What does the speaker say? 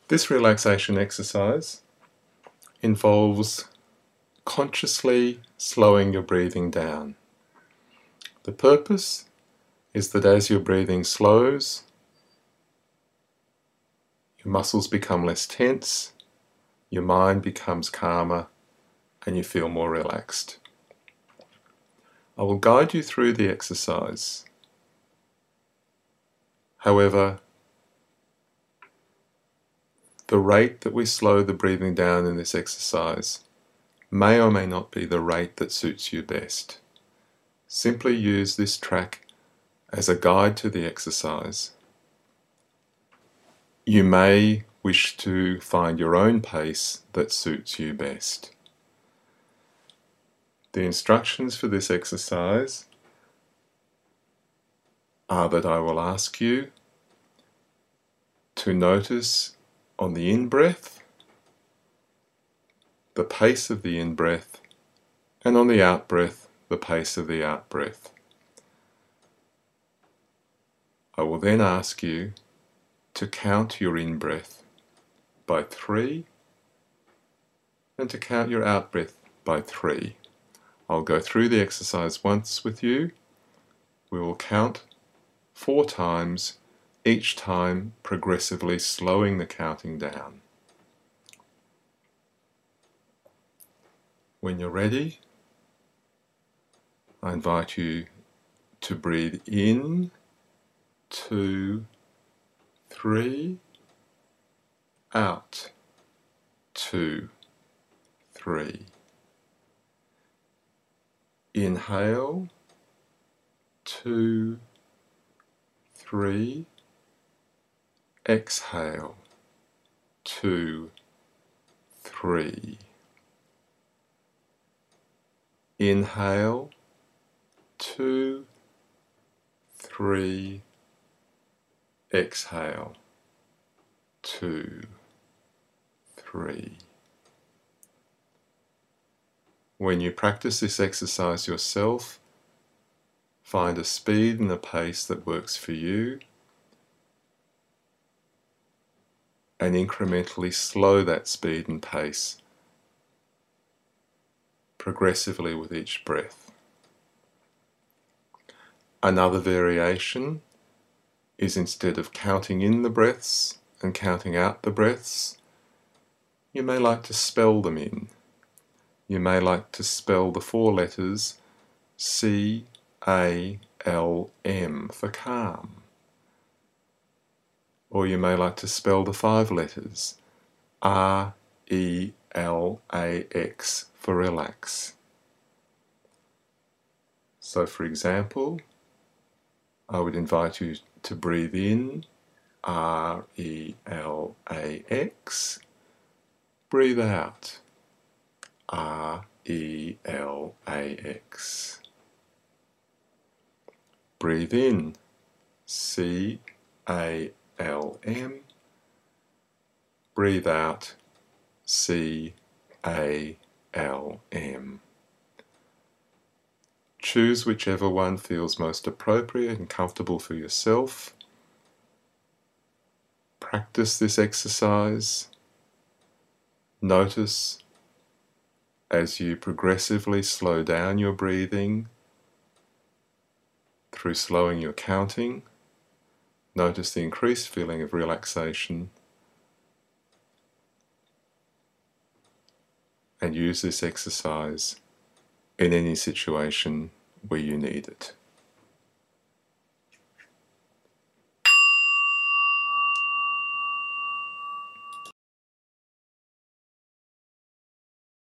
This relaxation exercise involves consciously slowing your breathing down. The purpose is that as your breathing slows, your muscles become less tense, your mind becomes calmer, and you feel more relaxed. I will guide you through the exercise. However, the rate that we slow the breathing down in this exercise may or may not be the rate that suits you best. Simply use this track as a guide to the exercise. You may wish to find your own pace that suits you best. The instructions for this exercise are that I will ask you to notice on the in-breath the pace of the in-breath, and on the out-breath the pace of the out-breath. I will then ask you to count your in-breath by 3 and to count your out-breath by 3. I'll go through the exercise once with you. We will count 4 times, each time progressively slowing the counting down. When you're ready, I invite you to breathe in, 2, 3, out, 2, 3. Inhale, 2, 3. Exhale, 2, 3. Inhale, 2, 3. Exhale, 2, 3. When you practice this exercise yourself, find a speed and a pace that works for you, and incrementally slow that speed and pace progressively with each breath. Another variation is, instead of counting in the breaths and counting out the breaths, you may like to spell them in. You may like to spell the 4 letters C-A-L-M for calm. Or you may like to spell the 5 letters R-E-L-A-X for relax. So for example, I would invite you to breathe in R-E-L-A-X, breathe out R-E-L-A-X. Breathe in C-A-L-M, breathe out C-A-L-M. Choose whichever one feels most appropriate and comfortable for yourself. Practice this exercise. Notice as you progressively slow down your breathing through slowing your counting. Notice the increased feeling of relaxation, and use this exercise in any situation where you need it.